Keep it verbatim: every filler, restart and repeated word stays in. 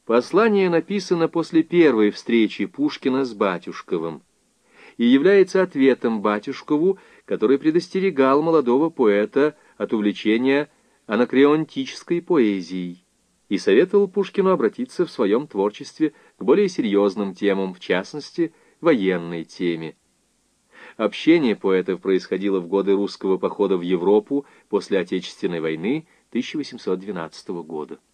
Послание написано после первой встречи Пушкина с Батюшковым и является ответом Батюшкову, который предостерегал молодого поэта от увлечения анакреонтической поэзией и советовал Пушкину обратиться в своем творчестве к более серьезным темам, в частности, военной теме. Общение поэтов происходило в годы русского похода в Европу после Отечественной войны тысяча восемьсот двенадцатого года.